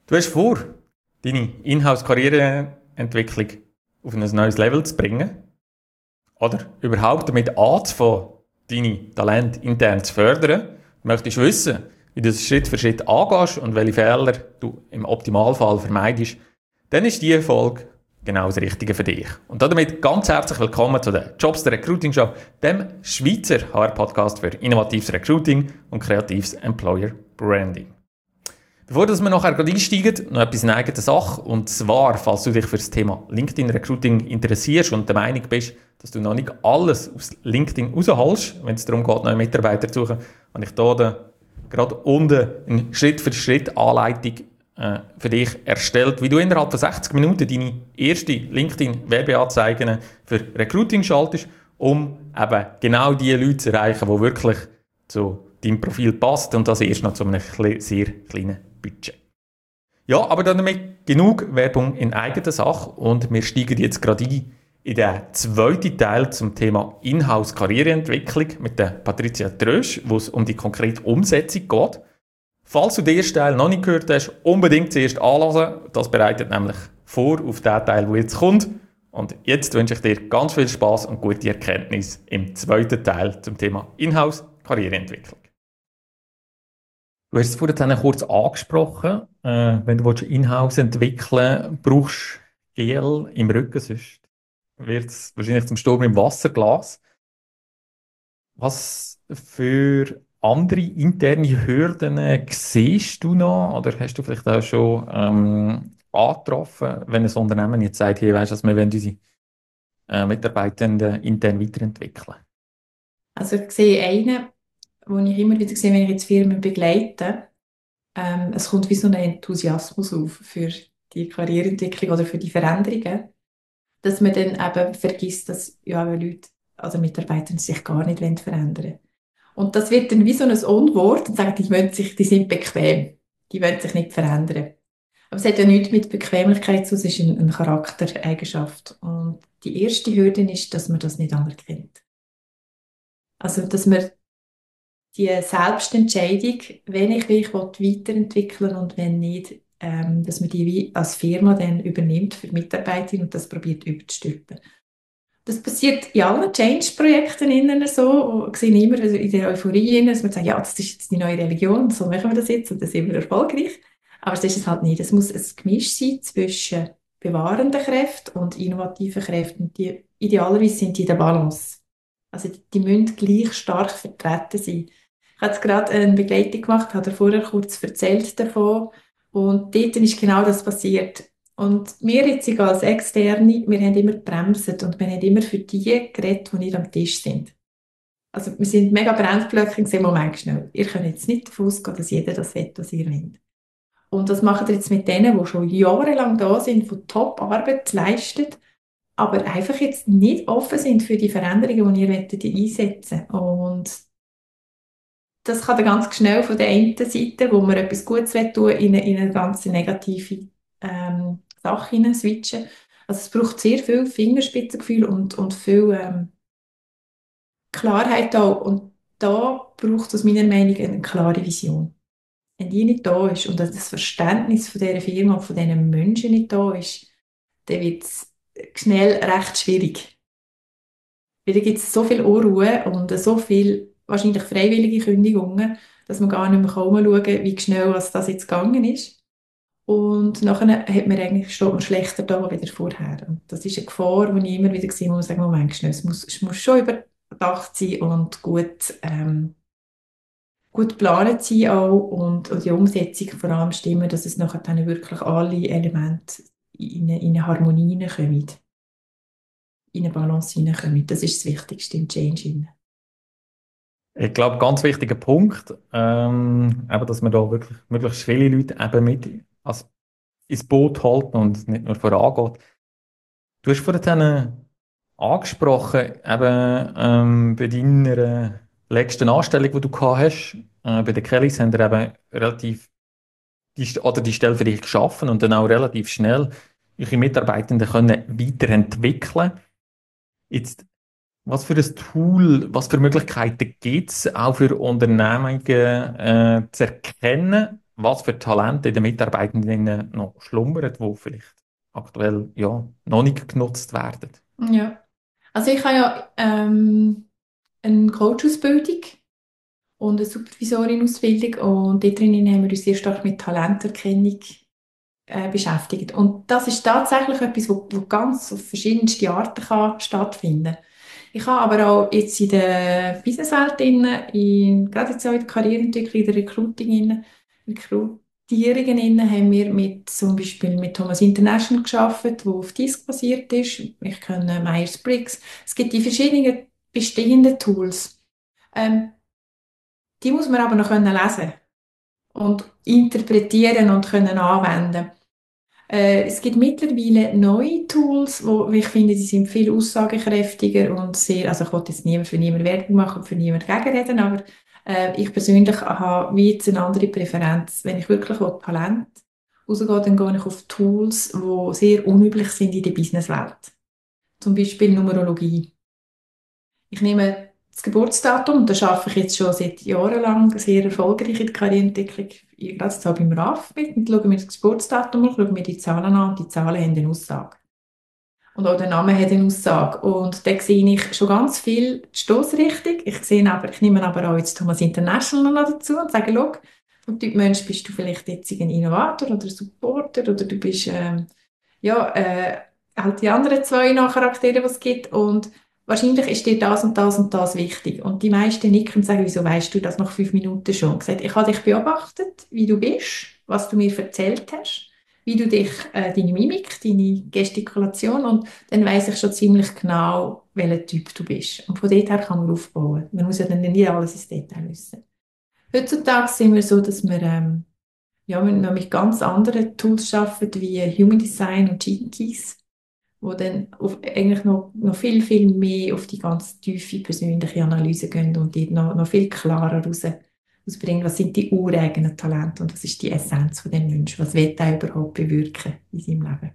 Du hast vor, deine Inhouse-Karriereentwicklung auf ein neues Level zu bringen oder überhaupt damit anzufangen, deine Talente intern zu fördern. Du möchtest wissen, wie du das Schritt für Schritt angehst und welche Fehler du im Optimalfall vermeidest, dann ist diese Folge genau das Richtige für dich. Und damit ganz herzlich willkommen zu der Jobs der Recruiting Show, dem Schweizer HR-Podcast für innovatives Recruiting und kreatives Employer Branding. Bevor wir nachher gerade einsteigen, noch etwas in eigener Sache. Und zwar, falls du dich für das Thema LinkedIn-Recruiting interessierst und der Meinung bist, dass du noch nicht alles aus LinkedIn rausholst, wenn es darum geht, neue Mitarbeiter zu suchen, habe ich hier gerade unten eine Schritt-für-Schritt-Anleitung für dich erstellt, wie du innerhalb von 60 Minuten deine erste LinkedIn-Werbeanzeigen für Recruiting schaltest, um eben genau die Leute zu erreichen, die wirklich zu deinem Profil passen und das erst noch zu einem sehr kleinen Budget. Ja, aber damit genug Werbung in eigener Sache und wir steigen jetzt gerade ein in den zweiten Teil zum Thema Inhouse-Karriereentwicklung mit der Patricia Trösch, wo es um die konkrete Umsetzung geht. Falls du den ersten Teil noch nicht gehört hast, unbedingt zuerst anhören. Das bereitet nämlich vor auf den Teil, der jetzt kommt. Und jetzt wünsche ich dir ganz viel Spaß und gute Erkenntnis im zweiten Teil zum Thema Inhouse-Karriereentwicklung. Du hast es vorhin kurz angesprochen, wenn du Inhouse entwickeln willst, brauchst du Gel im Rücken, sonst wird es wahrscheinlich zum Sturm im Wasserglas. Was für andere interne Hürden siehst du noch oder hast du vielleicht auch schon angetroffen, wenn ein Unternehmen jetzt sagt, hey, weißt du, wir wollen unsere Mitarbeitenden intern weiterentwickeln? Also ich sehe einen, den ich immer wieder sehe, wenn ich jetzt Firmen begleite. Es kommt wie so ein Enthusiasmus auf für die Karriereentwicklung oder für die Veränderungen, dass man dann eben vergisst, dass ja, Leute, also Mitarbeiter sich gar nicht verändern wollen. Und das wird dann wie so ein Unwort und sagen, die sind bequem, die wollen sich nicht verändern. Aber es hat ja nichts mit Bequemlichkeit zu tun, es ist eine Charaktereigenschaft. Und die erste Hürde ist, dass man das nicht anerkennt. Also, dass man die Selbstentscheidung, wenn ich mich weiterentwickeln will und wenn nicht, dass man die wie als Firma dann übernimmt für die Mitarbeiter und das probiert überzustülpen. Das passiert in allen Change-Projekten innen so. Wir sehen immer in der Euphorie innen, dass man sagt, ja, das ist jetzt die neue Religion, so machen wir das jetzt und dann sind wir erfolgreich. Aber das ist es halt nicht. Es muss ein Gemisch sein zwischen bewahrenden Kräften und innovativen Kräften. Und die, idealerweise sind die in der Balance. Also die müssen gleich stark vertreten sein. Ich habe jetzt gerade eine Begleitung gemacht, habe vorher kurz erzählt davon. Und dort ist genau das passiert. Und wir jetzt als Externe, wir haben immer gebremst und wir haben immer für die geredet, die nicht am Tisch sind. Also wir sind mega Bremsblöcke und gesagt, Moment schnell, ihr könnt jetzt nicht davon ausgehen, dass jeder das will, was ihr wollt. Und das macht ihr jetzt mit denen, die schon jahrelang da sind, die Top-Arbeit leisten, aber einfach jetzt nicht offen sind für die Veränderungen, die ihr einsetzen wollt. Und das kann dann ganz schnell von der einen Seite, wo man etwas Gutes tun in eine ganz negative Sache hinein switchen. Also es braucht sehr viel Fingerspitzengefühl und viel Klarheit auch. Und da braucht es aus meiner Meinung eine klare Vision. Wenn die nicht da ist und das Verständnis von dieser Firma und von diesen Menschen nicht da ist, dann wird es schnell recht schwierig. Weil da gibt es so viel Unruhe und so viel wahrscheinlich freiwillige Kündigungen, dass man gar nicht mehr schauen kann, wie schnell was das jetzt gegangen ist. Und nachher steht man schlechter da wieder vorher. Und das ist eine Gefahr, die ich immer wieder sehe, muss sagen, Moment schnell, es muss schon überdacht sein und gut geplant sein auch und die Umsetzung vor allem stimmen, dass es nachher dann wirklich alle Elemente in eine Harmonie hineinkommen, in eine Balance hineinkommen. Das ist das Wichtigste im Change. Ich glaube, ganz wichtiger Punkt, eben, dass man da wirklich möglichst viele Leute eben mit ins Boot halten und nicht nur vorangeht. Du hast vorhin angesprochen, eben bei deiner letzten Anstellung, die du gehabt hast, bei den Kellys, haben wir eben relativ die Stelle für dich geschaffen und dann auch relativ schnell ihre Mitarbeitenden können weiterentwickeln. Jetzt, was für ein Tool, was für Möglichkeiten gibt es auch für Unternehmungen zu erkennen, was für Talente in den Mitarbeitenden noch schlummern, die vielleicht aktuell ja, noch nicht genutzt werden. Ja. Also ich habe ja eine Coach-Ausbildung und eine Supervisorin-Ausbildung und dort drinnen haben wir uns sehr stark mit Talenterkennung beschäftigt. Und das ist tatsächlich etwas, wo ganz auf verschiedenste Arten kann stattfinden. Ich habe aber auch jetzt in der Businesswelt gerade jetzt auch in der Karriereentwicklung, in der Rekrutierungen haben wir zum Beispiel mit Thomas International gearbeitet, wo auf Disk basiert ist. Ich kenne Myers-Briggs. Es gibt die verschiedenen bestehenden Tools. Ähm, Die muss man aber noch können lesen und interpretieren und können anwenden. Es gibt mittlerweile neue Tools, wo ich finde, die sind viel aussagekräftiger und sehr, also ich wollte jetzt niemand für niemand Werbung machen und für niemand gegenreden, aber ich persönlich habe wie jetzt eine andere Präferenz. Wenn ich wirklich Talent rausgehe, dann gehe ich auf Tools, die sehr unüblich sind in der Businesswelt. Zum Beispiel Numerologie. Ich nehme das Geburtsdatum, da arbeite ich jetzt schon seit Jahren lang sehr erfolgreich in der Karriereentwicklung, gerade jetzt auch beim RAF mit, und schaue mir das Geburtsdatum an, schaue mir die Zahlen an und die Zahlen haben eine Aussage. Und auch der Name hat eine Aussage. Und da sehe ich schon ganz viel die Stossrichtung. Ich nehme aber auch jetzt Thomas International noch dazu und sage, schau, vom Typ Mensch bist du vielleicht jetzt ein Innovator oder Supporter oder du bist, halt die anderen zwei Charaktere, die es gibt. Und wahrscheinlich ist dir das und das und das wichtig. Und die meisten nicken und sagen, wieso weißt du das nach 5 Minuten schon? Ich gesagt, ich habe dich beobachtet, wie du bist, was du mir erzählt hast, wie du dich, deine Mimik, deine Gestikulation und dann weiss ich schon ziemlich genau, welcher Typ du bist. Und von dort her kann man aufbauen. Man muss ja dann nicht alles ins Detail wissen. Heutzutage sind wir so, dass wir mit ganz anderen Tools arbeiten, wie Human Design und Gene Keys, wo dann eigentlich noch viel, viel mehr auf die ganz tiefe persönliche Analyse gehen und die noch viel klarer rausbringen, was sind die ureigenen Talente und was ist die Essenz von dem Menschen, was will er überhaupt bewirken in seinem Leben.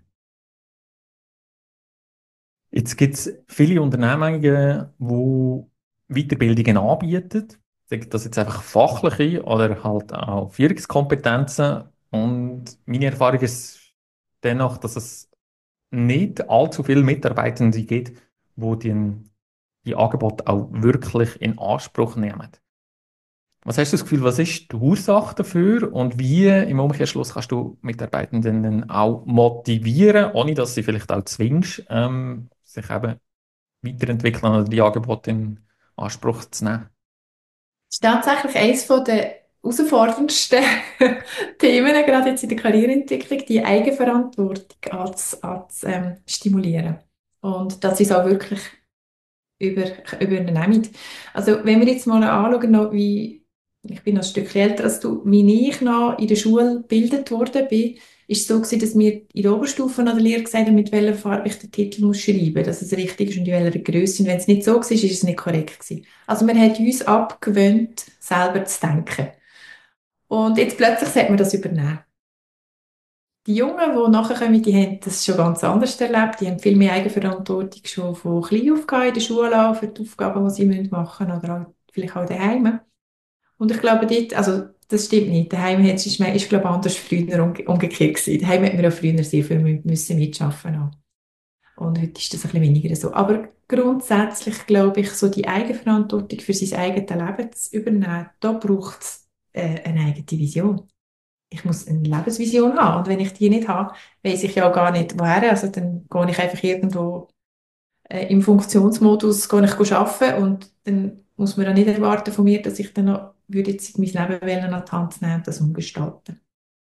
Jetzt gibt es viele Unternehmungen, die Weiterbildungen anbieten. Sagen das jetzt einfach fachliche oder halt auch Führungskompetenzen. Und meine Erfahrung ist dennoch, dass es nicht allzu viele Mitarbeitende gibt, die die Angebote auch wirklich in Anspruch nehmen. Was hast du das Gefühl, was ist die Ursache dafür und wie im Umkehrschluss kannst du Mitarbeitenden dann auch motivieren, ohne dass sie vielleicht auch zwingst, sich eben weiterentwickeln oder die Angebote in Anspruch zu nehmen? Das ist tatsächlich eines der herausforderndsten Themen, gerade jetzt in der Karriereentwicklung, die Eigenverantwortung stimulieren. Und dass sie es auch wirklich übernehmen. Also, wenn wir jetzt mal anschauen, ich bin noch ein Stück älter als du, wie ich noch in der Schule gebildet worden bin, ist es so gewesen, dass mir in der Oberstufe an der Lehre gesagt haben, mit welcher Farbe ich den Titel muss schreiben muss, dass es richtig ist und in welcher Größe. Und wenn es nicht so war, ist es nicht korrekt gewesen. Also man hat uns abgewöhnt, selber zu denken. Und jetzt plötzlich sollte man das übernehmen. Die Jungen, die nachher kommen, die haben das schon ganz anders erlebt. Die haben viel mehr Eigenverantwortung schon von klein auf gehabt in der Schule auch für die Aufgaben, die sie machen müssen oder auch, vielleicht auch daheim. Und ich glaube, also, das stimmt nicht. Daheim ist glaube ich, anders früher umgekehrt gewesen. Daheim hat man ja früher sehr viel müssen mitschaffen auch. Und heute ist das ein bisschen weniger so. Aber grundsätzlich glaube ich, so die Eigenverantwortung für sein eigenes Leben zu übernehmen, da braucht es eine eigene Vision. Ich muss eine Lebensvision haben. Und wenn ich die nicht habe, weiß ich ja gar nicht, woher. Also dann gehe ich einfach irgendwo im Funktionsmodus arbeiten und dann muss man ja nicht erwarten von mir, dass ich dann noch, würde jetzt mein Leben wollen, an die Hand nehmen und das umgestalten.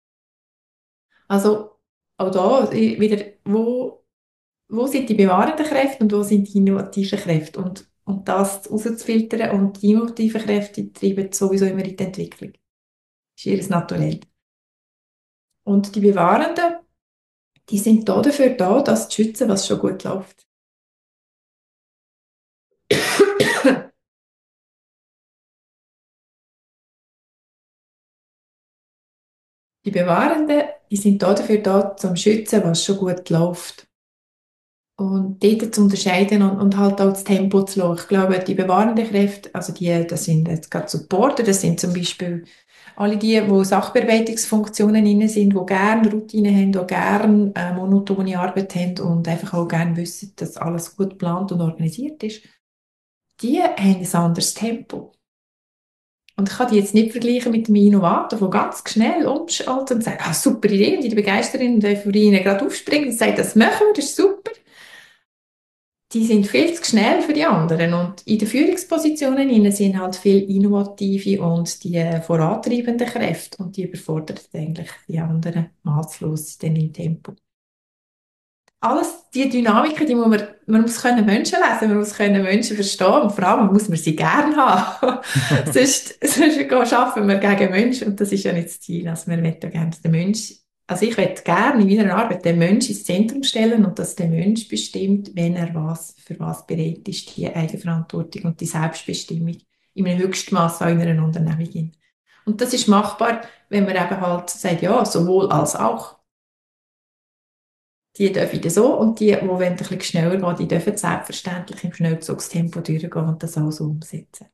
Also auch da wieder, wo sind die bewahrenden Kräfte und wo sind die innovativen Kräfte? Und das herauszufiltern und die innovativen Kräfte treiben sowieso immer in die Entwicklung. Das ist ihr Naturell. Und die Bewahrenden, die sind da dafür da, das zu schützen, was schon gut läuft. Die Bewahrenden, die sind da dafür da, zum Schützen, was schon gut läuft. Und dort zu unterscheiden und halt auch das Tempo zu lassen. Ich glaube, die bewahrenden Kräfte, also das sind jetzt gerade Supporter, das sind zum Beispiel Alle die Sachbearbeitungsfunktionen inne sind, die gerne Routine haben, die gerne monotone Arbeit haben und einfach auch gerne wissen, dass alles gut geplant und organisiert ist, die haben ein anderes Tempo. Und ich kann die jetzt nicht vergleichen mit dem Innovator, der ganz schnell umschaltet und sagt, super Idee, und die Begeisterin und Euphorien gerade aufspringt und sagt, das machen wir, das ist super. Die sind viel zu schnell für die anderen. Und in den Führungspositionen innen sind halt viel innovative und die vorantreibenden Kräfte und die überfordern eigentlich die anderen maßlos dann im Tempo. Alles, die Dynamiken, die muss man muss können Menschen lesen, man muss können Menschen verstehen und vor allem muss man sie gerne haben. sonst arbeiten wir gegen Menschen und das ist ja nicht das Ziel. Also wir möchten gerne den Mensch, also ich möchte gerne in meiner Arbeit den Mensch ins Zentrum stellen und dass der Mensch bestimmt, wenn er für was bereit ist, die Eigenverantwortung und die Selbstbestimmung in einem höchsten Maß auch in einer Unternehmung. Und das ist machbar, wenn man eben halt sagt, ja, sowohl als auch. Die dürfen so und die wollen ein bisschen schneller gehen, die dürfen selbstverständlich im Schnellzugstempo durchgehen und das auch so umsetzen.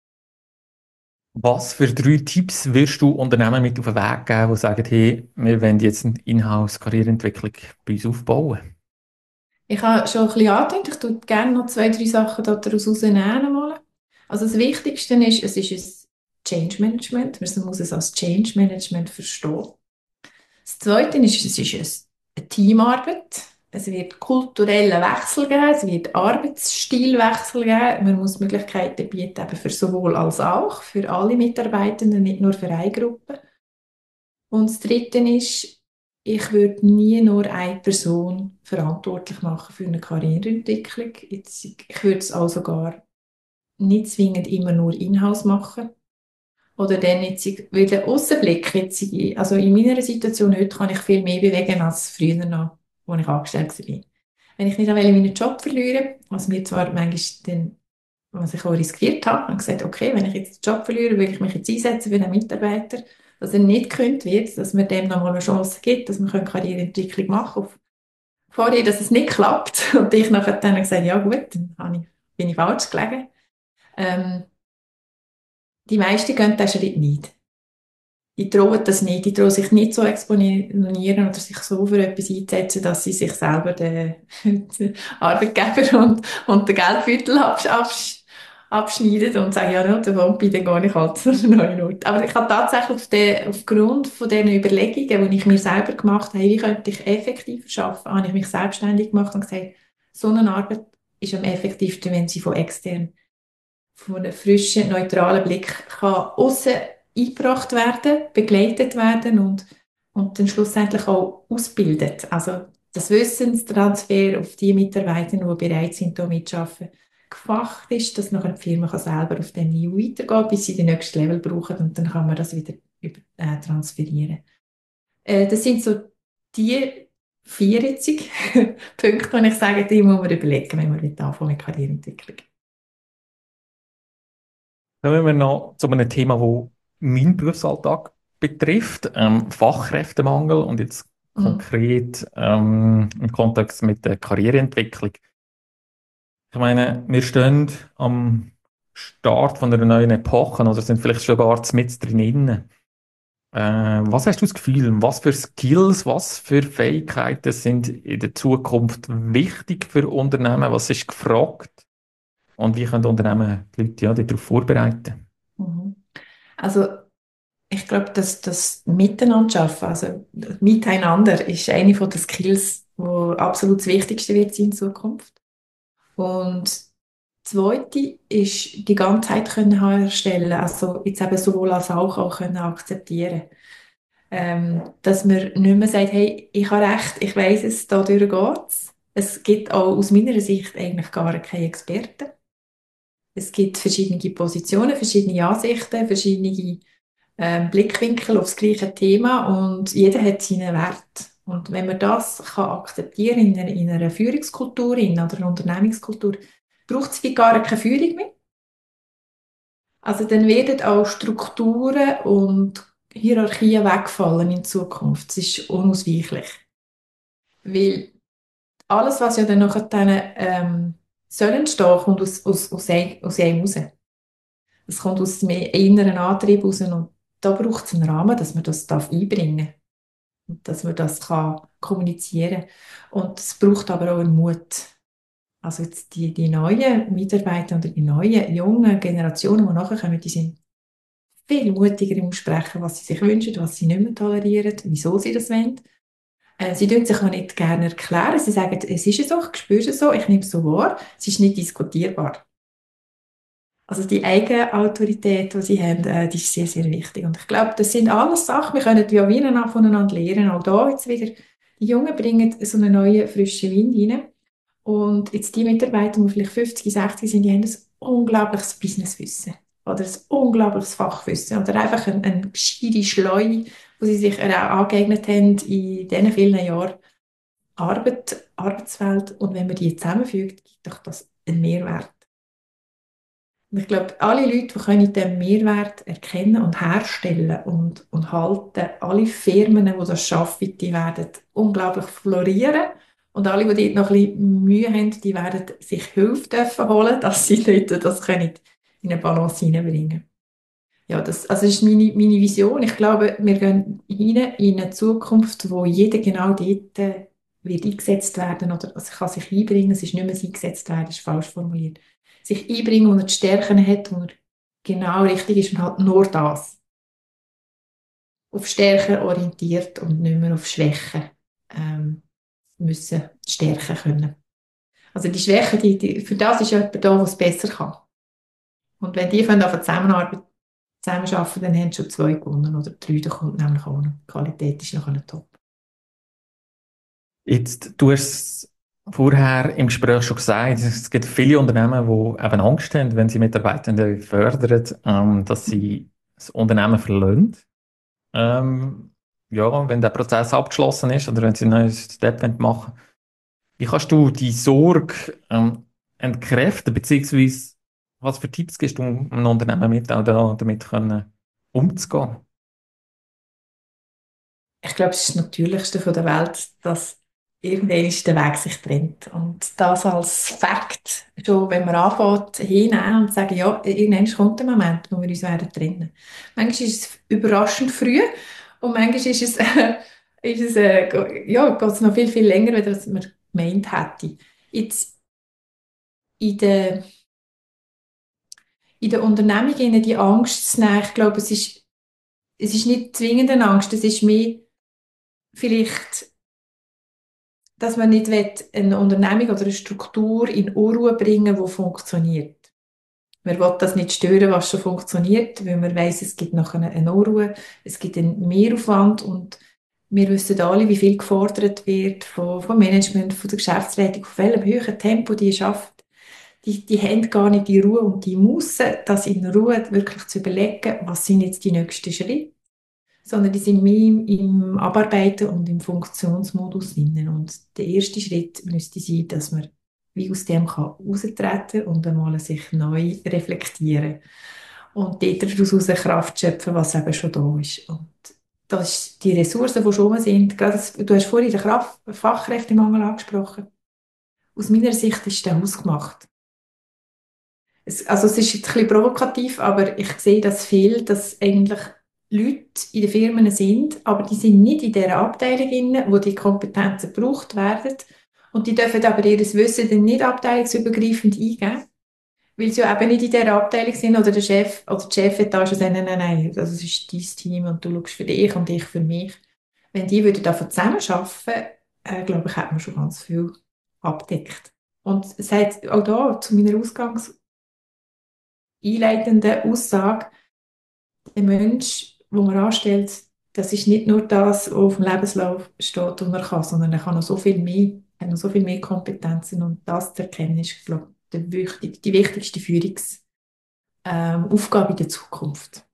Was für 3 Tipps wirst du Unternehmen mit auf den Weg geben, die sagen, hey, wir wollen jetzt eine Inhouse-Karriereentwicklung bei uns aufbauen? Ich habe schon ein bisschen angedeutet, ich tue gerne noch 2, 3 Sachen daraus rausnehmen. Mal. Also das Wichtigste ist, es ist ein Change Management. Man muss es als Change Management verstehen. Das Zweite ist, es ist eine Teamarbeit. Es wird kulturellen Wechsel geben, es wird Arbeitsstilwechsel geben. Man muss Möglichkeiten bieten eben für sowohl als auch, für alle Mitarbeitenden, nicht nur für eine Gruppe. Und das Dritte ist, ich würde nie nur eine Person verantwortlich machen für eine Karriereentwicklung. Ich würde es auch sogar nicht zwingend immer nur in-house machen. Oder dann jetzt, weil der Aussenblick jetzt, also in meiner Situation heute kann ich viel mehr bewegen als früher noch, als ich angestellt war. Wenn ich nicht meinen Job verliere, was mir zwar manchmal dann, was ich auch riskiert habe, habe gesagt, okay, wenn ich jetzt den Job verliere, will ich mich jetzt einsetzen für den Mitarbeiter, dass er nicht gekündigt wird, dass man dem nochmal eine Chance gibt, dass man eine Karriereentwicklung machen kann. Vorher, dass es nicht klappt und ich nachher dann gesagt, ja gut, bin ich falsch gelegen. Die meisten gehen diesen Schritt nicht. Die trauen das nicht, die trauen sich nicht so exponieren oder sich so für etwas einzusetzen, dass sie sich selber den Arbeitgeber und den Geldbeutel abschneiden und sagen, ja, no, der Wampi, den gehe ich halt zu einer neuen Ort. Aber ich habe tatsächlich aufgrund von diesen Überlegungen, die ich mir selber gemacht habe, wie könnte ich effektiver arbeiten, habe ich mich selbstständig gemacht und gesagt, so eine Arbeit ist am effektivsten, wenn sie von extern, von einem frischen, neutralen Blick kann aussen eingebracht werden, begleitet werden und dann schlussendlich auch ausbildet. Also das Wissenstransfer auf die Mitarbeiter, die bereit sind, hier mitzuarbeiten, gefacht ist, dass nachher die Firma kann selber auf dem Niveau weitergehen, bis sie den nächsten Level brauchen und dann kann man das wieder transferieren. Das sind so die 4 Punkte, die ich sage, die muss man überlegen, wenn man anfangen mit Karriereentwicklung. Kommen wir noch zu einem Thema, das meinen Berufsalltag betrifft, Fachkräftemangel und jetzt konkret im Kontext mit der Karriereentwicklung. Ich meine, wir stehen am Start von einer neuen Epoche oder sind vielleicht sogar mit drinnen. Was hast du das Gefühl, was für Skills, was für Fähigkeiten sind in der Zukunft wichtig für Unternehmen? Was ist gefragt? Und wie können Unternehmen die Leute ja, darauf vorbereiten? Mhm. Also ich glaube, dass das Miteinander schaffen, also das Miteinander, ist eine von den Skills, die absolut das Wichtigste wird sein in Zukunft. Und das Zweite ist, die Ganzheit können herstellen, also jetzt eben sowohl als auch können akzeptieren. Dass man nicht mehr sagt, hey, ich habe recht, ich weiss es, dadurch geht's. Es gibt auch aus meiner Sicht eigentlich gar keine Experten. Es gibt verschiedene Positionen, verschiedene Ansichten, verschiedene Blickwinkel auf das gleiche Thema und jeder hat seinen Wert. Und wenn man das kann akzeptieren in einer Führungskultur oder einer Unternehmenskultur, braucht es wie gar keine Führung mehr. Also dann werden auch Strukturen und Hierarchien wegfallen in Zukunft. Das ist unausweichlich. Weil alles, was ja dann nachher soll entstehen, kommt aus einem raus. Es kommt aus dem inneren Antrieb raus und da braucht es einen Rahmen, dass man das einbringen darf und dass man das kann kommunizieren kann. Und es braucht aber auch einen Mut. Also jetzt die neuen Mitarbeiter oder die neuen, jungen Generationen, die nachher kommen, die sind viel mutiger im Aussprechen, was sie sich wünschen, was sie nicht mehr tolerieren, wieso sie das wollen. Sie tun sich auch nicht gerne erklären. Sie sagen, es ist so, ich spüre es so, ich nehme es so wahr. Es ist nicht diskutierbar. Also die eigene Autorität, die sie haben, die ist sehr, sehr wichtig. Und ich glaube, das sind alles Sachen, wir können ja wie voneinander lernen. Auch da jetzt wieder, die Jungen bringen so einen neuen, frischen Wind rein. Und jetzt die Mitarbeiter, die vielleicht 50, 60 sind, die haben ein unglaubliches Businesswissen oder ein unglaubliches Fachwissen oder einfach eine gescheite Schleue, die sie sich auch angeeignet haben in diesen vielen Jahren Arbeitswelt. Und wenn man die zusammenfügt, gibt doch das einen Mehrwert. Und ich glaube, alle Leute, die können diesen Mehrwert erkennen und herstellen und halten, alle Firmen, die das schaffen, die werden unglaublich florieren. Und alle, die dort noch ein bisschen Mühe haben, die werden sich Hilfe dürfen holen, dass sie dort das können in eine Balance hineinbringen. Ja, das ist meine Vision. Ich glaube, wir gehen hinein in eine Zukunft, wo jeder genau dort wird eingesetzt werden oder also kann sich einbringen. Es ist nicht mehr das eingesetzt werden, das ist falsch formuliert. Sich einbringen, wo er die Stärken hat, wo er genau richtig ist und halt nur das. Auf Stärken orientiert und nicht mehr auf Schwächen müssen stärken können. Also die Schwächen, für das ist jemand da, der es besser kann. Und wenn die zusammenarbeiten, dann haben schon 2 gewonnen oder 3, da kommt nämlich auch noch. Die Qualität ist noch top. Jetzt, du hast es vorher im Gespräch schon gesagt, es gibt viele Unternehmen, die eben Angst haben, wenn sie Mitarbeitende fördern, dass sie das Unternehmen verlassen. Ja, wenn der Prozess abgeschlossen ist oder wenn sie einen neuen Step machen wollen. Wie kannst du die Sorge entkräften, beziehungsweise was für Tipps gibst du einem Unternehmen mit, auch damit können umzugehen? Ich glaube, es ist das Natürlichste von der Welt, dass irgendwann der Weg sich trennt. Und das als Fakt, schon wenn man anfängt, hinnehmen und sagen, ja, irgendwann kommt der Moment, wo wir uns werden trennen. Manchmal ist es überraschend früh und manchmal ist es, ja, geht es noch viel, viel länger, als man gemeint hätte. Jetzt in der Unternehmung ihnen die Angst zu nehmen, ich glaube, es ist nicht zwingend eine Angst, es ist mehr vielleicht, dass man nicht eine Unternehmung oder eine Struktur in Unruhe bringen will, die funktioniert. Man will das nicht stören, was schon funktioniert, weil man weiss, es gibt nachher eine Unruhe, es gibt einen Mehraufwand und wir wissen alle, wie viel gefordert wird vom Management, von der Geschäftsleitung, auf welchem höheren Tempo die schafft. Die haben gar nicht die Ruhe und die Muße, das in Ruhe wirklich zu überlegen, was sind jetzt die nächsten Schritte, sondern die sind mehr im Abarbeiten und im Funktionsmodus drin. Und der erste Schritt müsste sein, dass man wie aus dem heraustreten kann und einmal sich neu reflektieren und dort daraus Kraft schöpfen, was eben schon da ist. Und das ist die Ressourcen, die schon sind. Gerade du hast vorhin den Fachkräftemangel angesprochen. Aus meiner Sicht ist der ausgemacht. Also es ist jetzt ein bisschen provokativ, aber ich sehe das viel, dass eigentlich Leute in den Firmen sind, aber die sind nicht in der Abteilung inne, wo die Kompetenzen gebraucht werden. Und die dürfen aber ihr Wissen dann nicht abteilungsübergreifend eingeben, weil sie ja eben nicht in der Abteilung sind oder der Chef oder die Chefetage sagen, nein, nein, nein, das ist dein Team und du schaust für dich und ich für mich. Wenn die würden davon zusammenarbeiten, glaube ich, hat man schon ganz viel abdeckt. Und es hat auch da zu meiner einleitenden Aussage, der Mensch, den man anstellt, das ist nicht nur das, was auf dem Lebenslauf steht und man kann, sondern er kann noch so viel mehr, hat noch so viel mehr Kompetenzen und das zu erkennen ist, glaube ich, die wichtigste Führungsaufgabe in der Zukunft.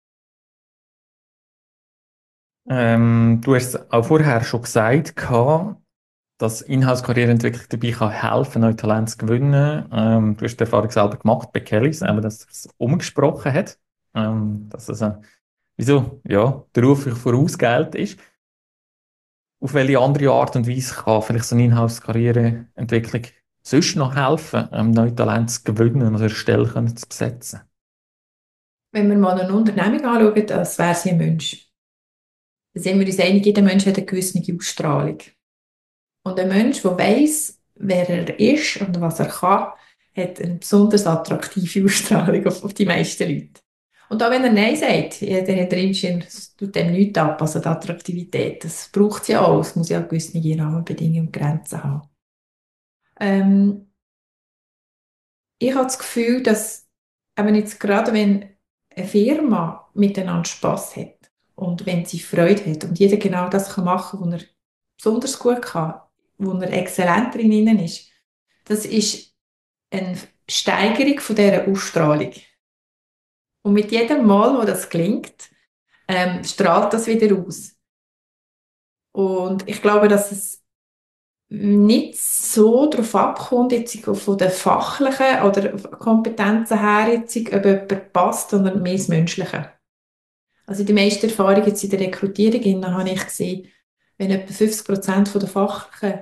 Du hast es auch vorher schon gesagt, dass Inhouse-Karriereentwicklung dabei kann helfen, neue Talente zu gewinnen. Du hast die Erfahrung selber gemacht bei Kellys, dass es umgesprochen hat, dass es wieso, ja, der Ruf vorausgeeilt ist. Auf welche andere Art und Weise kann vielleicht so eine Inhouse-Karriereentwicklung sonst noch helfen, neue Talente zu gewinnen oder Stellen zu besetzen? Wenn wir mal eine Unternehmung anschauen, als wäre sie ein Mensch. Da sind wir uns einig, jeder Mensch hat eine gewisse Ausstrahlung. Und ein Mensch, der weiss, wer er ist und was er kann, hat eine besonders attraktive Ausstrahlung auf die meisten Leute. Und auch wenn er Nein sagt, ja, dann hat er es tut dem nichts ab, also die Attraktivität, das braucht es ja auch, es muss ja gewisse Rahmenbedingungen und Grenzen haben. Ähm, ich habe das Gefühl, dass eben jetzt gerade wenn eine Firma miteinander Spass hat und wenn sie Freude hat und jeder genau das kann machen, was er besonders gut kann, wo er exzellent drin ist, das ist eine Steigerung von dieser Ausstrahlung. Und mit jedem Mal, wo das gelingt, strahlt das wieder aus. Und ich glaube, dass es nicht so darauf abkommt, jetzt von den fachlichen oder Kompetenzen her, jetzt, ob jemand passt, sondern mehr das Menschliche. Also in der meisten Erfahrung jetzt in der Rekrutierung habe ich gesehen, wenn etwa 50% von der fachlichen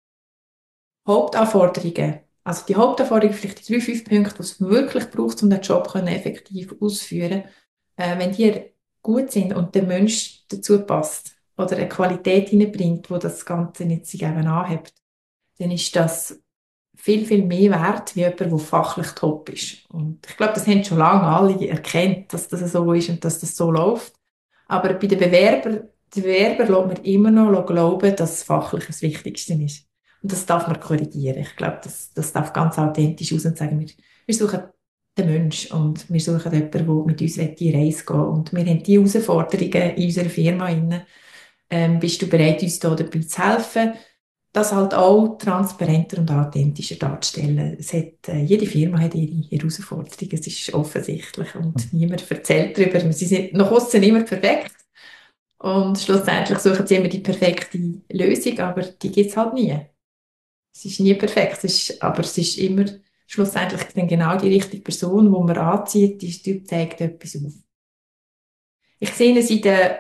Hauptanforderungen, also die Hauptanforderungen, vielleicht die 3, 5 Punkte, die es wirklich braucht, um den Job effektiv auszuführen, wenn die gut sind und der Mensch dazu passt oder eine Qualität hineinbringt, wo das Ganze nicht sich eben anhebt, dann ist das viel, viel mehr wert, wie jemand, der fachlich top ist. Und ich glaube, das haben schon lange alle erkannt, dass das so ist und dass das so läuft. Aber bei den Bewerbern, die Bewerber lässt man immer noch glauben, dass das fachlich das Wichtigste ist. Und das darf man korrigieren. Ich glaube, das darf ganz authentisch aus und sagen, wir suchen den Menschen und wir suchen jemanden, der mit uns in die Reise gehen will. Und wir haben diese Herausforderungen in unserer Firma. Bist du bereit, uns da dabei zu helfen? Das halt auch transparenter und authentischer darzustellen. Jede Firma hat ihre Herausforderungen, es ist offensichtlich und niemand erzählt darüber. Sie sind nach außen immer perfekt und schlussendlich suchen sie immer die perfekte Lösung, aber die gibt es halt nie. Es ist nie perfekt, aber es ist immer schlussendlich dann genau die richtige Person, die man anzieht, die zeigt etwas auf. Ich sehe es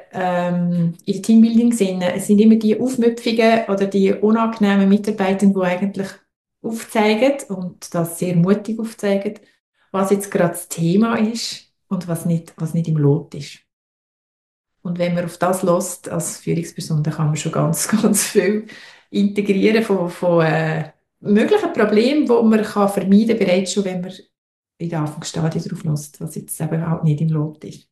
in den Teambuilding-Sinnen, es sind immer die Aufmüpfigen oder die unangenehmen Mitarbeitenden, die eigentlich aufzeigen und das sehr mutig aufzeigen, was jetzt gerade das Thema ist und was nicht im Lot ist. Und wenn man auf das lässt als Führungsperson, dann kann man schon ganz, ganz viel integrieren von möglichen Problemen, die man kann vermeiden kann, bereits schon, wenn man in der Anfangsstadien darauf lässt, was jetzt eben auch nicht im Lot ist.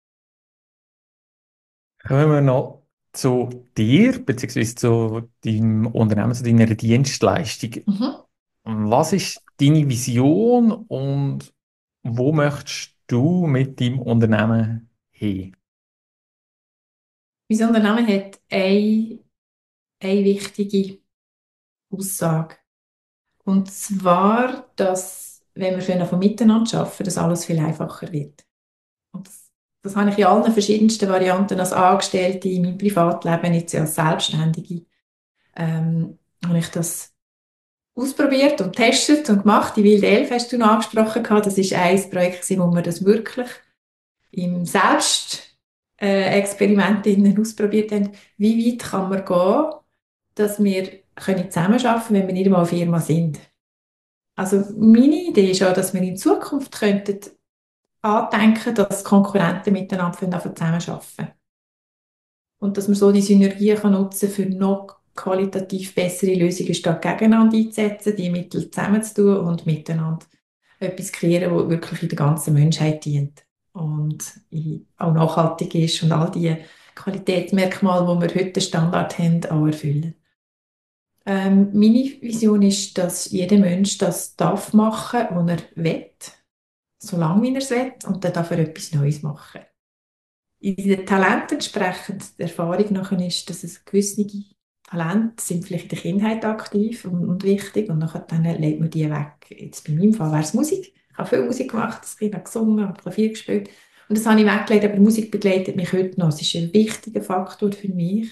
Kommen wir noch zu dir, beziehungsweise zu deinem Unternehmen, zu deiner Dienstleistung. Mhm. Was ist deine Vision und wo möchtest du mit deinem Unternehmen hin? Unser Unternehmen hat eine wichtige Aussage. Und zwar, dass, wenn wir schön von miteinander arbeiten, dass alles viel einfacher wird. Und das habe ich in allen verschiedensten Varianten als Angestellte in meinem Privatleben, jetzt als Selbstständige, habe ich das ausprobiert und getestet und gemacht. Die Wilde Elf hast du noch angesprochen gehabt. Das ist ein Projekt, wo wir das wirklich im Selbstexperiment ausprobiert haben. Wie weit kann man gehen, dass wir zusammenarbeiten können, wenn wir nicht einmal eine Firma sind? Also meine Idee ist auch, dass wir in Zukunft könnten andenken, dass Konkurrenten miteinander zusammenarbeiten können. Und dass man so die Synergien kann nutzen für noch qualitativ bessere Lösungen statt gegeneinander einzusetzen, die Mittel zusammenzutun und miteinander etwas kreieren, das wirklich in der ganzen Menschheit dient und auch nachhaltig ist und all die Qualitätsmerkmale, die wir heute Standard haben, auch erfüllen. Meine Vision ist, dass jeder Mensch das darf machen, was er will, solange wie er es will, und dann darf er etwas Neues machen. In den Talenten entsprechend der Erfahrung nachher ist, dass es gewisse Talente sind vielleicht in der Kindheit aktiv und wichtig und nachher dann legt man die weg. Jetzt bei meinem Fall wäre es Musik. Ich habe viel Musik gemacht, das Kind hat gesungen, habe Klavier gespielt und das habe ich weggelegt, aber Musik begleitet mich heute noch. Es ist ein wichtiger Faktor für mich.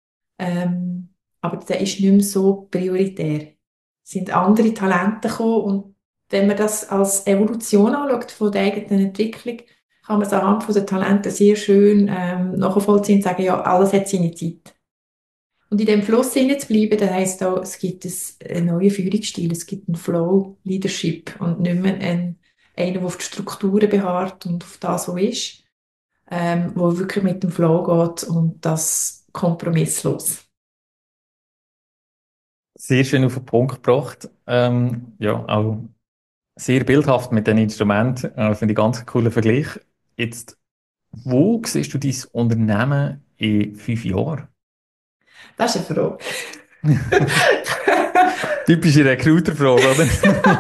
Aber der ist nicht mehr so prioritär. Es sind andere Talente gekommen und wenn man das als Evolution anschaut von der eigenen Entwicklung, kann man es anhand von den Talenten sehr schön nachvollziehen und sagen, ja, alles hat seine Zeit. Und in dem Fluss zu bleiben, das heisst auch, es gibt einen neuen Führungsstil, es gibt einen Flow Leadership und nicht mehr eine einer, der auf die Strukturen beharrt und auf das, was ist, wo wirklich mit dem Flow geht und das kompromisslos. Sehr schön auf den Punkt gebracht. Ja, auch sehr bildhaft mit den Instrumenten. Finde ich ganz cooler Vergleich. Jetzt, wo siehst du dein Unternehmen in 5 Jahren? Das ist eine Frage. Typische Recruiter-Frage, oder?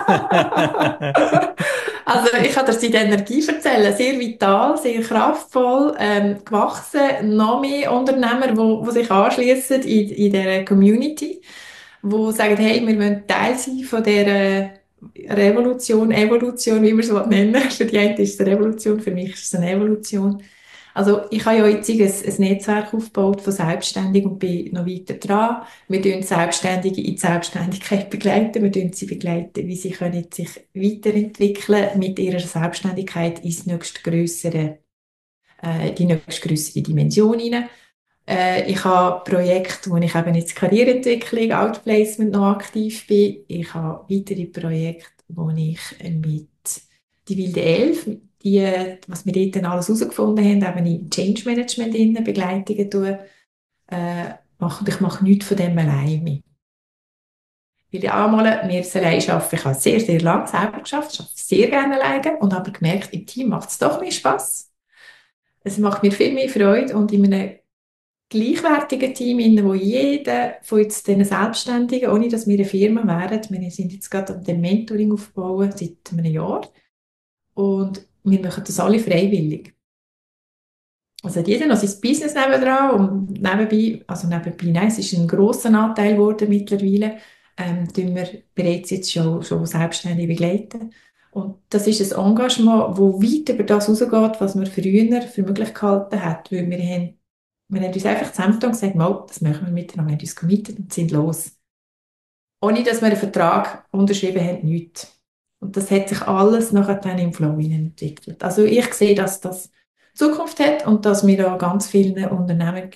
Also ich kann dir die Energie erzählen, sehr vital, sehr kraftvoll, gewachsen, noch mehr Unternehmer, die sich anschließen in dieser Community, die sagen, hey, wir wollen Teil sein von dieser Revolution, Evolution, wie wir es nennen wollen. Für die einen ist es eine Revolution, für mich ist es eine Evolution. Also ich habe ja jetzt ein Netzwerk aufgebaut von Selbstständigen und bin noch weiter dran. Wir begleiten Selbstständige in die Selbstständigkeit. Wir begleiten, wie sie können sich weiterentwickeln mit ihrer Selbstständigkeit ins nächstgrössere, die nächstgrössere Dimension hinein. Ich habe Projekte, wo ich eben jetzt Karriereentwicklung, Outplacement noch aktiv bin. Ich habe weitere Projekte, wo ich mit die Wilde Elf, die, was wir dort dann alles herausgefunden haben, eben in Change Management innen Begleitungen tue, mache. Und ich mache nichts von dem alleine. Weil ich einmal mir es allein arbeite. Ich habe sehr, sehr lange selber geschafft, ich arbeite sehr gerne alleine und habe gemerkt, im Team macht es doch mehr Spass. Es macht mir viel mehr Freude und in einem gleichwertigen Team, wo jeder von jetzt diesen Selbstständigen, ohne dass wir eine Firma wären, wir sind jetzt gerade an dem Mentoring aufbauen, seit einem Jahr, und wir machen das alle freiwillig. Also hat jeder noch sein Business nebendran und nebenbei, nein, es ist ein grosser Anteil geworden mittlerweile, tun wir bereits jetzt schon selbstständig begleiten. Und das ist ein Engagement, das weit über das hinausgeht, was man früher für möglich gehalten hat, weil wir haben uns einfach zusammengetan und gesagt, mal, das machen wir miteinander, wir haben uns committed und sind los. Ohne, dass wir einen Vertrag unterschrieben haben, nichts. Und das hat sich alles nachher dann im Flow entwickelt. Also ich sehe, dass das Zukunft hat und dass wir an ganz vielen Unternehmer,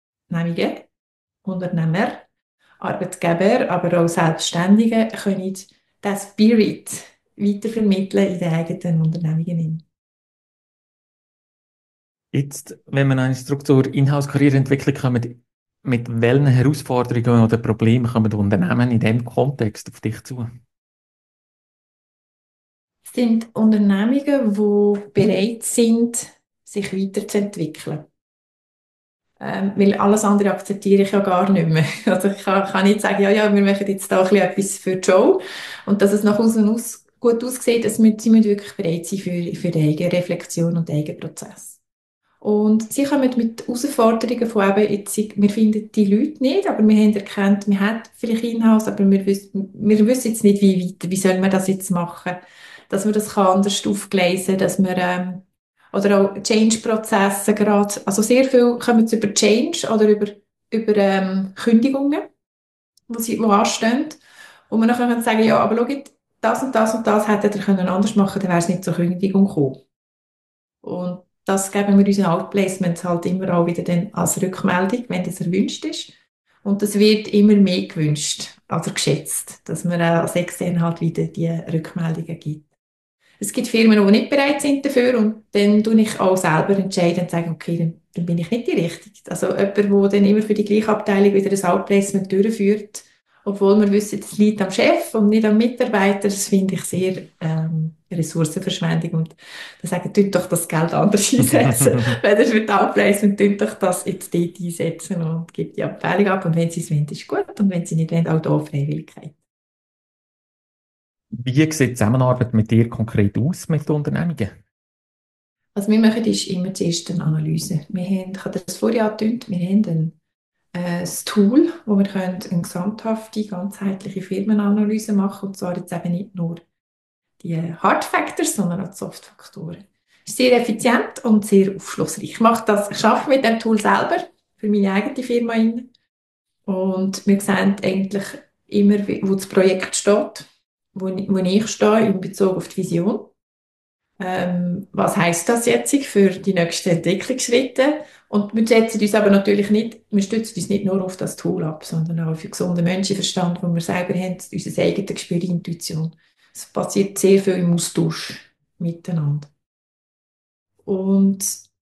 Arbeitgeber, aber auch Selbstständige können diesen Spirit weitervermitteln in den eigenen Unternehmungen. Jetzt, wenn wir eine Struktur Inhouse-Karriereentwicklung kommen, mit welchen Herausforderungen oder Problemen kommen die Unternehmen in diesem Kontext auf dich zu? Es sind Unternehmungen, die bereit sind, sich weiterzuentwickeln. Weil alles andere akzeptiere ich ja gar nicht mehr. Also ich kann nicht sagen, ja, wir machen jetzt da ein bisschen etwas für die Show und dass es nach außen gut aussieht, sie müssen wirklich bereit sein für die eigene Reflexion und den eigenen Prozess. Und sie kommen mit Herausforderungen von eben, jetzt, wir finden die Leute nicht, aber wir haben erkannt, wir haben vielleicht Inhouse, aber wir wissen jetzt nicht, wie weiter, wie soll man das jetzt machen, dass man das anders aufgleisen, dass wir, oder auch Change-Prozesse gerade, also sehr viel kommen über Change oder über Kündigungen, die anstehen, wo man dann können sagen, ja, aber schau, das und das und das hättet ihr anders machen können, dann wäre es nicht zur Kündigung gekommen. Und das geben wir unseren Outplacements halt immer auch wieder dann als Rückmeldung, wenn das erwünscht ist. Und das wird immer mehr gewünscht, also geschätzt, dass man als Extern halt wieder die Rückmeldungen gibt. Es gibt Firmen, die nicht bereit sind dafür und dann tue ich auch selber entscheiden und sage, okay, dann bin ich nicht die Richtige. Also jemand, der dann immer für die gleiche Abteilung wieder ein Outplacement durchführt, obwohl wir wissen, das liegt am Chef und nicht am Mitarbeiter, das finde ich sehr Ressourcenverschwendung. Und dann sagen, tut doch das Geld anders einsetzen. Wenn ihr für die Outplacement, tut doch das jetzt dort einsetzen und gibt die Abteilung ab. Und wenn sie es wollen, ist gut. Und wenn sie nicht wollen, auch da Freiwilligkeit. Wie sieht die Zusammenarbeit mit dir konkret aus mit den Unternehmungen? Was wir machen, ist immer zuerst eine Analyse. Ich habe das vorher angetönt, wir haben ein Tool, wo wir eine gesamthafte, ganzheitliche Firmenanalyse machen können. Und zwar jetzt eben nicht nur die Hard Factors, sondern auch die Soft Faktoren. Ist sehr effizient und sehr aufschlussreich. Ich arbeite mit dem Tool selber für meine eigene Firma. Und wir sehen eigentlich immer, wo das Projekt steht, wo ich stehe in Bezug auf die Vision. Was heisst das jetzt für die nächsten Entwicklungsschritte? Und wir setzen uns aber natürlich nicht, wir stützen uns nicht nur auf das Tool ab, sondern auch auf den gesunden Menschenverstand, den wir selber haben, unser eigenes Gespür, Intuition. Es passiert sehr viel im Austausch miteinander. Und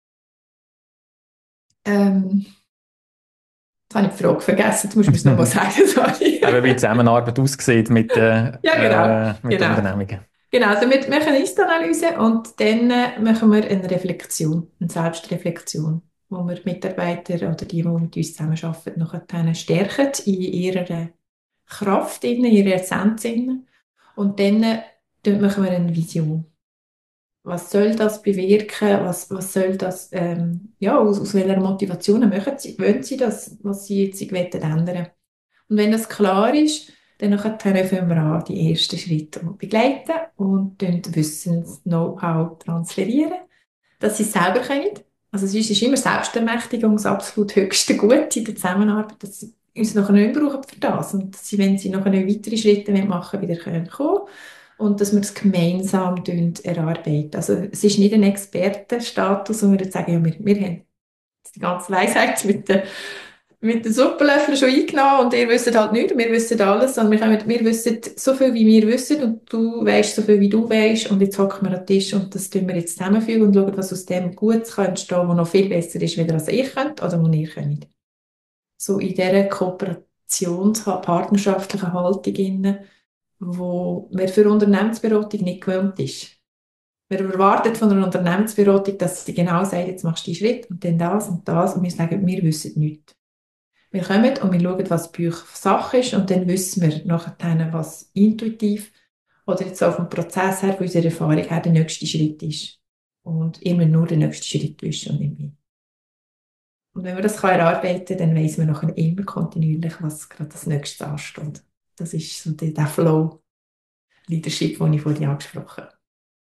jetzt habe ich die Frage vergessen, du musst mir es nochmal sagen, sorry. Aber wie die Zusammenarbeit aussieht mit, Ja, genau. mit Genau. Unternehmungen. Genau, also wir machen eine Ist-Analyse und dann machen wir eine Reflexion, eine Selbstreflexion, wo wir die Mitarbeiter oder die mit uns zusammenarbeiten, nachher stärken in ihrer Kraft, in ihrer Essenz. Und dann machen wir eine Vision. Was soll das bewirken? Was soll das, ja, aus welcher Motivation wollen sie das, was sie jetzt ändern? Und wenn das klar ist, dann fangen wir an, die ersten Schritte zu begleiten und dann Wissens, Know-how transferieren, dass sie es selber können. Also es ist immer Selbstermächtigung das absolut höchste Gut in der Zusammenarbeit, dass sie uns nachher nicht mehr brauchen für das und dass sie, wenn sie noch weitere Schritte machen wollen, wieder kommen können und dass wir es gemeinsam erarbeiten. Also es ist nicht ein Expertenstatus, wo wir jetzt sagen, ja, wir haben die ganze Weisheit mit den Suppenlöffeln schon eingenommen und ihr wisst halt nichts, wir wissen alles und wir wissen so viel, wie wir wissen und du weißt so viel, wie du weißt und jetzt hocken wir an den Tisch und das tun wir jetzt zusammenfügen und schauen, was aus dem Gutes kann entstehen, was noch viel besser ist, weder als ich könnt oder was ihr könnt. So in dieser partnerschaftlichen Haltung inne, wo man für Unternehmensberatung nicht gewöhnt ist. Man erwartet von einer Unternehmensberatung, dass sie genau sagt, jetzt machst du die Schritt und dann das und wir sagen, wir wissen nichts. Wir kommen und wir schauen, was bei euch Sache ist und dann wissen wir nachher, was intuitiv oder jetzt auf dem Prozess her, von unserer Erfahrung her, der nächste Schritt ist. Und immer nur der nächste Schritt ist und nicht mehr. Und wenn man das erarbeiten kann, dann weiss man nachher immer kontinuierlich, was gerade das nächste ansteht. Das ist so der Flow-Leadership, den ich vorhin angesprochen habe.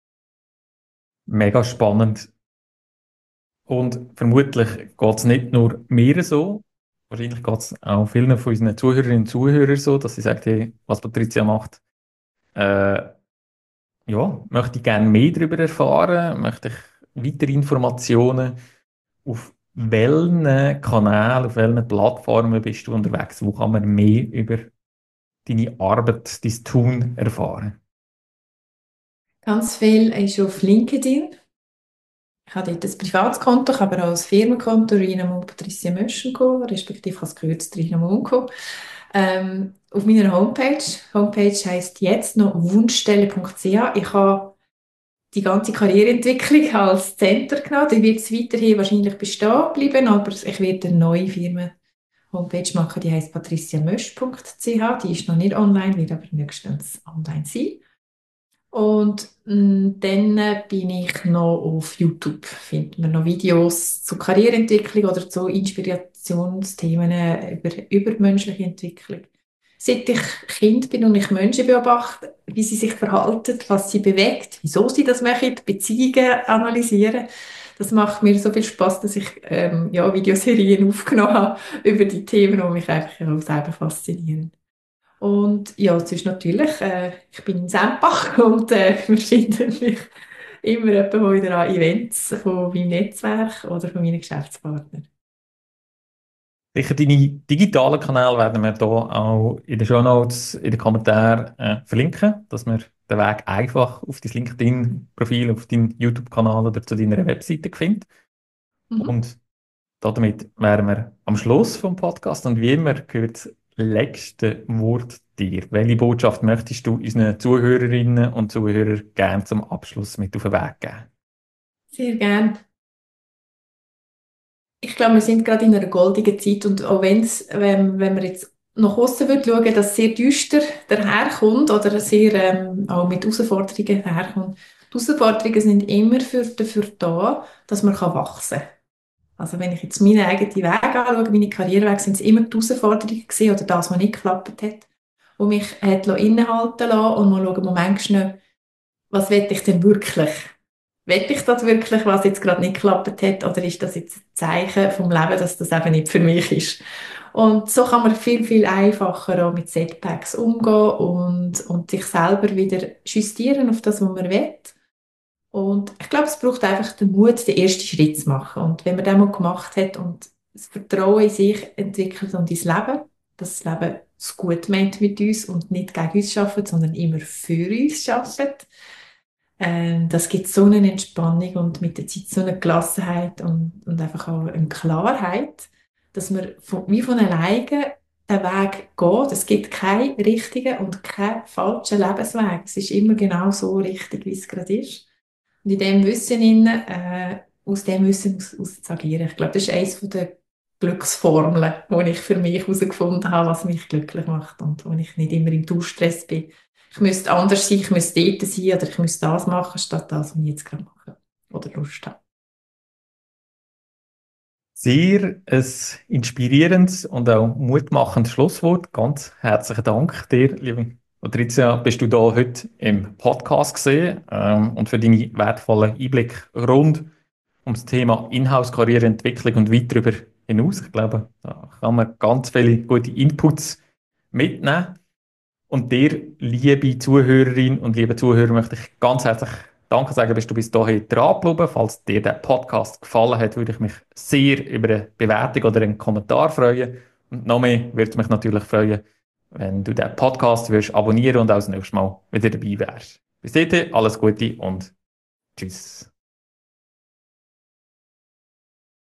Mega spannend. Und vermutlich geht es nicht nur mir so, wahrscheinlich geht es auch vielen von unseren Zuhörerinnen und Zuhörern so, dass sie sagen, hey, was Patricia macht, äh, ja, möchte ich gerne mehr darüber erfahren, möchte ich weitere Informationen, auf welchen Kanälen, auf welchen Plattformen bist du unterwegs, wo kann man mehr über deine Arbeit, dein Tun erfahren? Ganz viel ist auf LinkedIn. Ich habe dort ein Privatkonto, ich habe aber auch ein Firmenkonto, Rina Mon Patricia Möschenko, respektive als gekürzt Rina Monko. Auf meiner Homepage heisst jetzt noch wunschstelle.ch. Ich habe die ganze Karriereentwicklung als Center genommen. Die wird es weiterhin wahrscheinlich bestehen bleiben, aber ich werde eine neue Firmen-Homepage machen, die heisst patriciamösch.ch. Die ist noch nicht online, wird aber nächstens online sein. Und dann bin ich noch auf YouTube. Findet man noch Videos zu Karriereentwicklung oder zu Inspirationsthemen über menschliche Entwicklung. Seit ich Kind bin und ich Menschen beobachte, wie sie sich verhalten, was sie bewegt, wieso sie das machen, Beziehungen analysieren. Das macht mir so viel Spaß, dass ich ja, Videoserien aufgenommen habe über die Themen, die mich einfach auch selber faszinieren. Und ja, es ist natürlich, ich bin in Sempach und wir finden mich immer mal wieder an Events von meinem Netzwerk oder von meinen Geschäftspartnern. Sicher, deine digitalen Kanäle werden wir hier auch in den Shownotes, in den Kommentaren verlinken, dass man den Weg einfach auf dein LinkedIn-Profil, auf deinen YouTube-Kanal oder zu deiner Webseite findet. Mhm. Und damit wären wir am Schluss vom Podcast und wie immer gehört das letzte Wort dir. Welche Botschaft möchtest du unseren Zuhörerinnen und Zuhörern gerne zum Abschluss mit auf den Weg geben? Sehr gern. Ich glaube, wir sind gerade in einer goldigen Zeit und auch wenn wir jetzt nach außen schauen, dass es sehr düster daherkommt oder sehr auch mit Herausforderungen daherkommt. Die Herausforderungen sind immer dafür da, dass man wachsen kann. Also wenn ich jetzt meine eigenen Wege anschaue, meine Karrierewege, sind es immer die Herausforderungen gewesen, oder das, was nicht geklappt hat, wo mich hat innehalten lassen und mal schauen, Moment schnell, was will ich denn wirklich? Will ich das wirklich, was jetzt gerade nicht geklappt hat, oder ist das jetzt ein Zeichen vom Leben, dass das eben nicht für mich ist? Und so kann man viel, viel einfacher auch mit Setbacks umgehen und sich selber wieder justieren auf das, was man will. Und ich glaube, es braucht einfach den Mut, den ersten Schritt zu machen. Und wenn man den mal gemacht hat und das Vertrauen in sich entwickelt und ins Leben, dass das Leben es gut meint mit uns und nicht gegen uns arbeitet, sondern immer für uns arbeitet, Das gibt so eine Entspannung und mit der Zeit so eine Gelassenheit und einfach auch eine Klarheit, dass man wie von alleine den Weg geht. Es gibt keinen richtigen und keinen falschen Lebensweg. Es ist immer genau so richtig, wie es gerade ist. Und in dem Wissen, aus dem Wissen aus zu agieren. Ich glaube, das ist eines der Glücksformeln, wo ich für mich herausgefunden habe, was mich glücklich macht und wo ich nicht immer im Dauerstress bin. Ich müsste anders sein, ich müsste dort sein oder ich müsste das machen, statt das, was ich jetzt gerade mache oder Lust habe. Sehr ein inspirierendes und auch mutmachendes Schlusswort. Ganz herzlichen Dank dir, liebe Patricia, bist du da heute im Podcast gesehen und für deine wertvollen Einblicke rund ums Thema Inhouse-Karriereentwicklung und weit darüber hinaus. Ich glaube, da kann man ganz viele gute Inputs mitnehmen. Und dir, liebe Zuhörerin und liebe Zuhörer, möchte ich ganz herzlich Danke sagen, bist du bis dahin dran geblieben. Falls dir der Podcast gefallen hat, würde ich mich sehr über eine Bewertung oder einen Kommentar freuen. Und noch mehr würde es mich natürlich freuen, wenn du den Podcast würdest abonnieren und auch das nächste Mal wieder dabei wärst. Bis dahin, alles Gute und tschüss.